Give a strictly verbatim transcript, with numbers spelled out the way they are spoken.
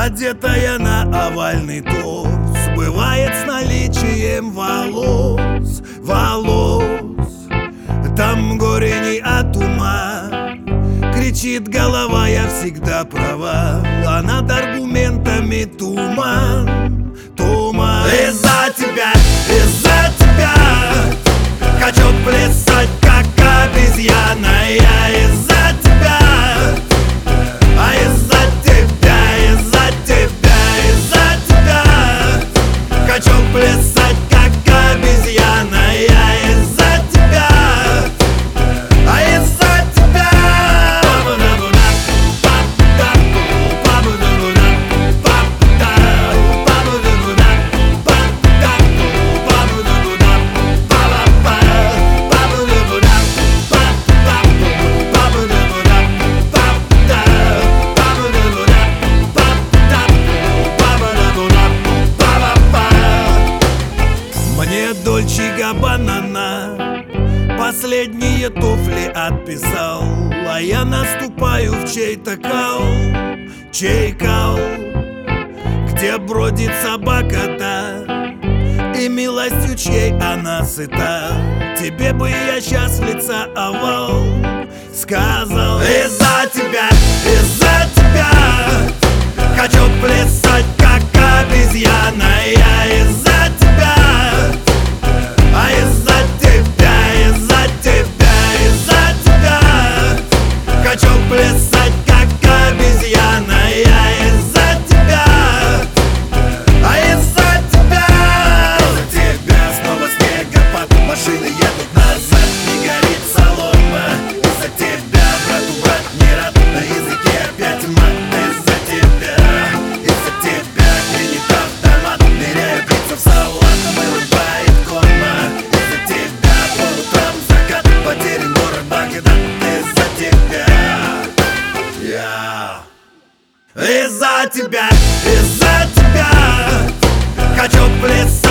одетая на овальный торс, бывает с наличием волос, волос. Там горе не от ума, кричит голова, я всегда права, а над аргументами туман, туман. Из-за тебя, из-за тебя хочу плясать, как обезьяна. Я из-за тебя, а из-за тебя, из-за тебя, из-за тебя хочу плясать, как обезьяна. Я из-за тебя, а из-за тебя. Мне Дольче Габбана последние туфли отписал, а я наступаю в чей-то кал, чей кал, где бродит собака-то, и милостью чьей она сыта. Тебе бы я сейчас в лица овал сказал. Из-за тебя, из-за тебя хочу плясать, как обезьяна. Я из-за тебя, а из-за тебя, из-за тебя, из-за тебя хочу плясать, как обезьяна. Я из-за тебя, а из-за тебя. Из-за тебя снова снегопад, машины едут назад, не горит солома. Из-за тебя, брату брат не рад, на языке опять мат. Из-за тебя, из-за тебя клинит автомат, ныряю птица в салат, вырубает корма. Из-за тебя по утрам закат, потерян город Багдад. Из-за тебя я, из-за тебя, из-за тебя хочу плясать.